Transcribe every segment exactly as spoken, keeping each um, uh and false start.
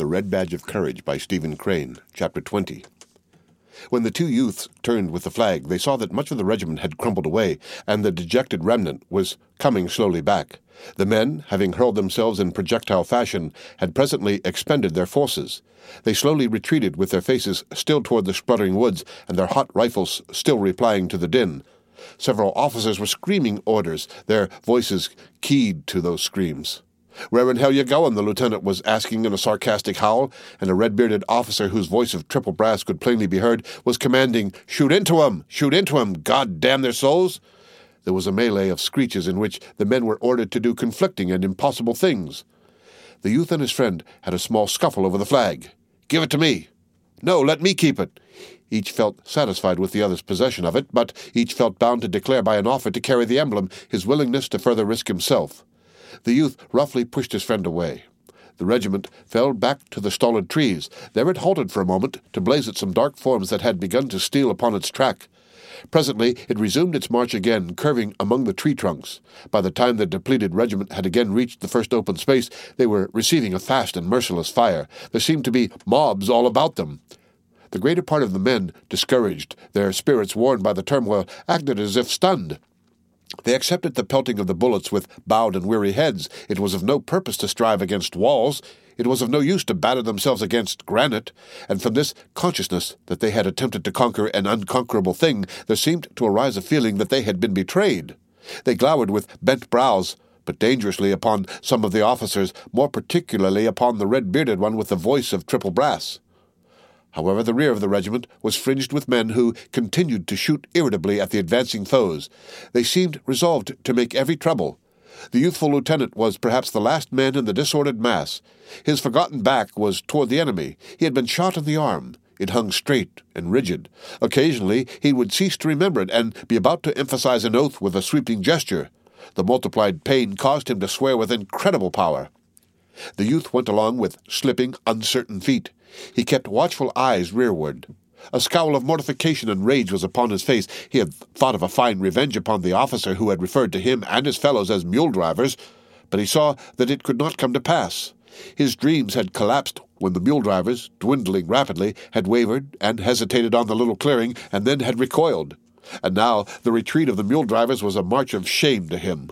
The Red Badge of Courage by Stephen Crane, Chapter twenty. When the two youths turned with the flag, they saw that much of the regiment had crumbled away, and the dejected remnant was coming slowly back. The men, having hurled themselves in projectile fashion, had presently expended their forces. They slowly retreated with their faces still toward the spluttering woods, and their hot rifles still replying to the din. Several officers were screaming orders, their voices keyed to those screams. "Where in hell you going?" the lieutenant was asking in a sarcastic howl, and a red-bearded officer whose voice of triple brass could plainly be heard was commanding, "Shoot into 'em! Shoot into 'em! God damn their souls!" There was a melee of screeches in which the men were ordered to do conflicting and impossible things. The youth and his friend had a small scuffle over the flag. "Give it to me!" "No, let me keep it!" Each felt satisfied with the other's possession of it, but each felt bound to declare by an offer to carry the emblem his willingness to further risk himself. The youth roughly pushed his friend away. The regiment fell back to the stolid trees. There it halted for a moment to blaze at some dark forms that had begun to steal upon its track. Presently it resumed its march again, curving among the tree trunks. By the time the depleted regiment had again reached the first open space, they were receiving a fast and merciless fire. There seemed to be mobs all about them. The greater part of the men, discouraged, their spirits worn by the turmoil, acted as if stunned. They accepted the pelting of the bullets with bowed and weary heads. It was of no purpose to strive against walls. It was of no use to batter themselves against granite. And from this consciousness that they had attempted to conquer an unconquerable thing, there seemed to arise a feeling that they had been betrayed. They glowered with bent brows, but dangerously, upon some of the officers, more particularly upon the red-bearded one with the voice of triple brass. However, the rear of the regiment was fringed with men who continued to shoot irritably at the advancing foes. They seemed resolved to make every trouble. The youthful lieutenant was perhaps the last man in the disordered mass. His forgotten back was toward the enemy. He had been shot in the arm. It hung straight and rigid. Occasionally he would cease to remember it and be about to emphasize an oath with a sweeping gesture. The multiplied pain caused him to swear with incredible power. The youth went along with slipping, uncertain feet. He kept watchful eyes rearward. A scowl of mortification and rage was upon his face. He had thought of a fine revenge upon the officer who had referred to him and his fellows as mule drivers, but he saw that it could not come to pass. His dreams had collapsed when the mule drivers, dwindling rapidly, had wavered and hesitated on the little clearing, and then had recoiled. And now the retreat of the mule drivers was a march of shame to him.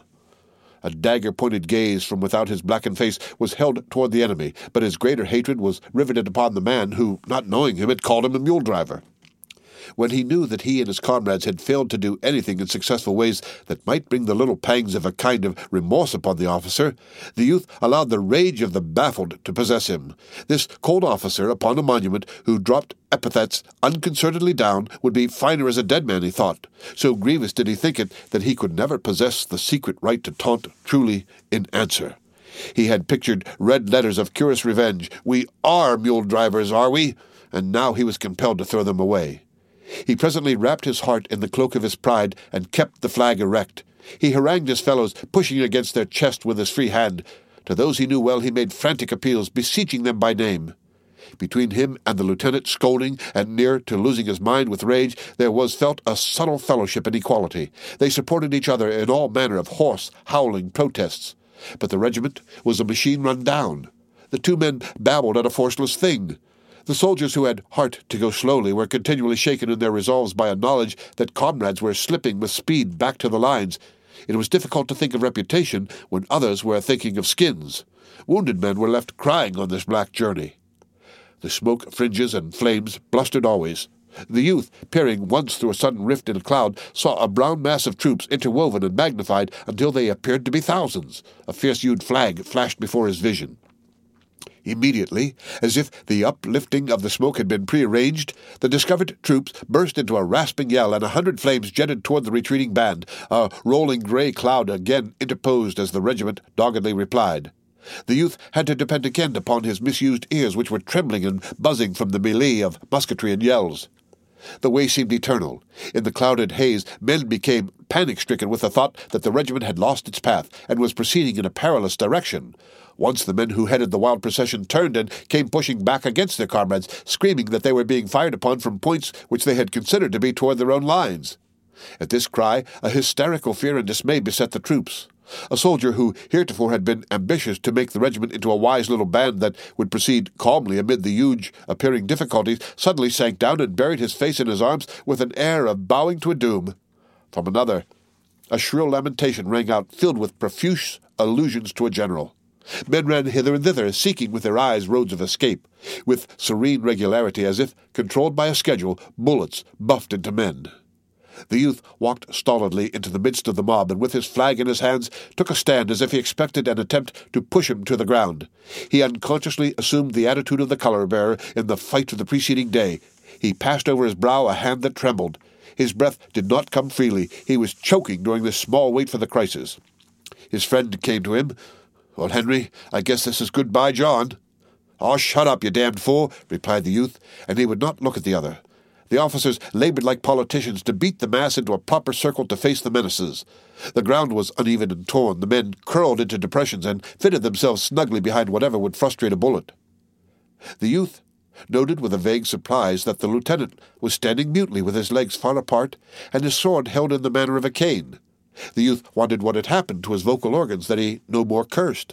A dagger-pointed gaze from without his blackened face was held toward the enemy, but his greater hatred was riveted upon the man who, not knowing him, had called him a mule driver. When he knew that he and his comrades had failed to do anything in successful ways that might bring the little pangs of a kind of remorse upon the officer, the youth allowed the rage of the baffled to possess him. This cold officer upon a monument, who dropped epithets unconcernedly down, would be finer as a dead man, he thought. So grievous did he think it that he could never possess the secret right to taunt truly in answer. He had pictured red letters of curious revenge. "We are mule drivers, are we?" And now he was compelled to throw them away. He presently wrapped his heart in the cloak of his pride and kept the flag erect. He harangued his fellows, pushing against their chest with his free hand. To those he knew well he made frantic appeals, beseeching them by name. Between him and the lieutenant, scolding and near to losing his mind with rage, there was felt a subtle fellowship and equality. They supported each other in all manner of hoarse, howling protests. But the regiment was a machine run down. The two men babbled at a forceless thing. The soldiers who had heart to go slowly were continually shaken in their resolves by a knowledge that comrades were slipping with speed back to the lines. It was difficult to think of reputation when others were thinking of skins. Wounded men were left crying on this black journey. The smoke fringes and flames blustered always. The youth, peering once through a sudden rift in a cloud, saw a brown mass of troops interwoven and magnified until they appeared to be thousands. A fierce-hued flag flashed before his vision. Immediately, as if the uplifting of the smoke had been prearranged, the discovered troops burst into a rasping yell, and a hundred flames jetted toward the retreating band. A rolling grey cloud again interposed as the regiment doggedly replied. The youth had to depend again upon his misused ears, which were trembling and buzzing from the melee of musketry and yells. The way seemed eternal. In the clouded haze, men became panic-stricken with the thought that the regiment had lost its path and was proceeding in a perilous direction. Once the men who headed the wild procession turned and came pushing back against their comrades, screaming that they were being fired upon from points which they had considered to be toward their own lines. At this cry, a hysterical fear and dismay beset the troops. A soldier who heretofore had been ambitious to make the regiment into a wise little band that would proceed calmly amid the huge appearing difficulties suddenly sank down and buried his face in his arms with an air of bowing to a doom. From another, a shrill lamentation rang out, filled with profuse allusions to a general. Men ran hither and thither, seeking with their eyes roads of escape. With serene regularity, as if controlled by a schedule, bullets buffed into men. The youth walked stolidly into the midst of the mob, and with his flag in his hands took a stand as if he expected an attempt to push him to the ground. He unconsciously assumed the attitude of the colour-bearer in the fight of the preceding day. He passed over his brow a hand that trembled. His breath did not come freely. He was choking during this small wait for the crisis. His friend came to him. "Well, Henry, I guess this is goodbye, John." "Oh, shut up, you damned fool," replied the youth, and he would not look at the other. The officers laboured like politicians to beat the mass into a proper circle to face the menaces. The ground was uneven and torn. The men curled into depressions and fitted themselves snugly behind whatever would frustrate a bullet. The youth noted with a vague surprise that the lieutenant was standing mutely with his legs far apart and his sword held in the manner of a cane. The youth wondered what had happened to his vocal organs that he no more cursed.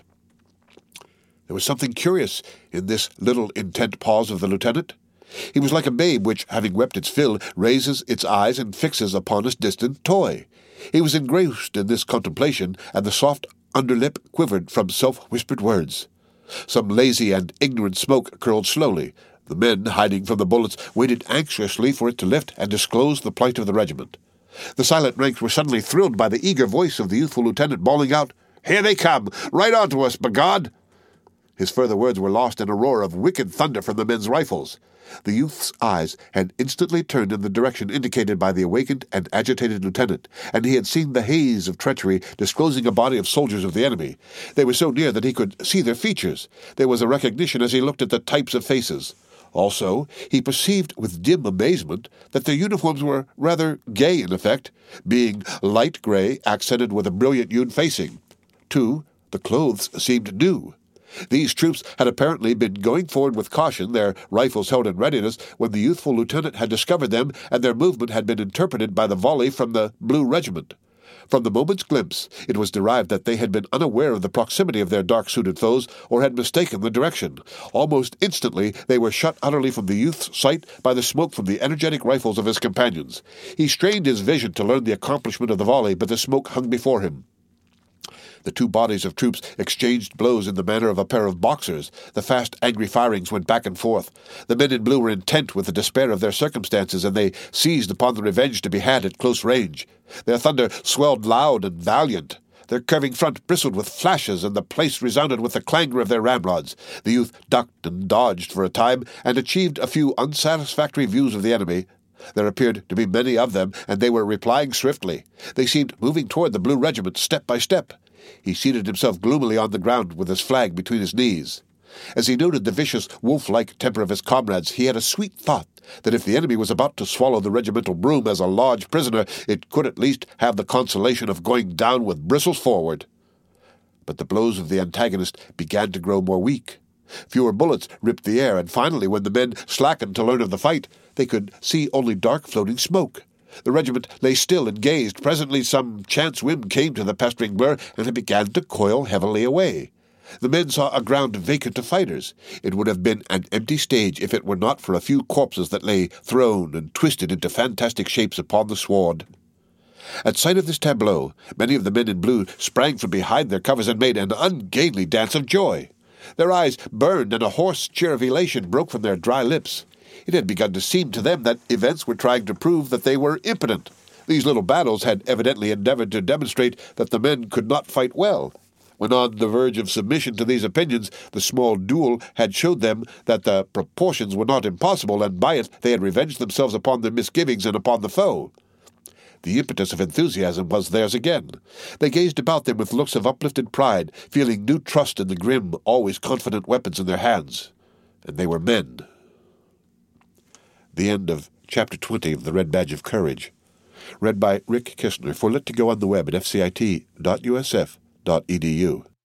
There was something curious in this little intent pause of the lieutenant. He was like a babe which, having wept its fill, raises its eyes and fixes upon its distant toy. He was engrossed in this contemplation, and the soft underlip quivered from self-whispered words. Some lazy and ignorant smoke curled slowly. The men, hiding from the bullets, waited anxiously for it to lift and disclose the plight of the regiment. The silent ranks were suddenly thrilled by the eager voice of the youthful lieutenant bawling out, "Here they come! Right on to us, b'God!" His further words were lost in a roar of wicked thunder from the men's rifles. The youth's eyes had instantly turned in the direction indicated by the awakened and agitated lieutenant, and he had seen the haze of treachery disclosing a body of soldiers of the enemy. They were so near that he could see their features. There was a recognition as he looked at the types of faces. Also, he perceived with dim amazement that their uniforms were rather gay in effect, being light grey, accented with a brilliant hued facing. Too, the clothes seemed new. These troops had apparently been going forward with caution, their rifles held in readiness, when the youthful lieutenant had discovered them, and their movement had been interpreted by the volley from the Blue Regiment. From the moment's glimpse, it was derived that they had been unaware of the proximity of their dark-suited foes, or had mistaken the direction. Almost instantly, they were shut utterly from the youth's sight by the smoke from the energetic rifles of his companions. He strained his vision to learn the accomplishment of the volley, but the smoke hung before him. The two bodies of troops exchanged blows in the manner of a pair of boxers. The fast, angry firings went back and forth. The men in blue were intent with the despair of their circumstances, and they seized upon the revenge to be had at close range. Their thunder swelled loud and valiant. Their curving front bristled with flashes, and the place resounded with the clangor of their ramrods. The youth ducked and dodged for a time, and achieved a few unsatisfactory views of the enemy. There appeared to be many of them, and they were replying swiftly. They seemed moving toward the Blue Regiment step by step. He seated himself gloomily on the ground with his flag between his knees. As he noted the vicious, wolf-like temper of his comrades, he had a sweet thought that if the enemy was about to swallow the regimental broom as a lodge prisoner, it could at least have the consolation of going down with bristles forward. But the blows of the antagonist began to grow more weak. Fewer bullets ripped the air, and finally, when the men slackened to learn of the fight, they could see only dark floating smoke. The regiment lay still and gazed. Presently some chance whim came to the pestering blur, and it began to coil heavily away. The men saw a ground vacant to fighters. It would have been an empty stage if it were not for a few corpses that lay thrown and twisted into fantastic shapes upon the sward. At sight of this tableau, many of the men in blue sprang from behind their covers and made an ungainly dance of joy. Their eyes burned, and a hoarse cheer of elation broke from their dry lips. It had begun to seem to them that events were trying to prove that they were impotent. These little battles had evidently endeavored to demonstrate that the men could not fight well. When on the verge of submission to these opinions, the small duel had showed them that the proportions were not impossible, and by it they had revenged themselves upon their misgivings and upon the foe. The impetus of enthusiasm was theirs again. They gazed about them with looks of uplifted pride, feeling new trust in the grim, always confident weapons in their hands. And they were men. The end of Chapter twenty of The Red Badge of Courage. Read by Rick Kistner for Lit to Go on the web at f c i t dot u s f dot e d u.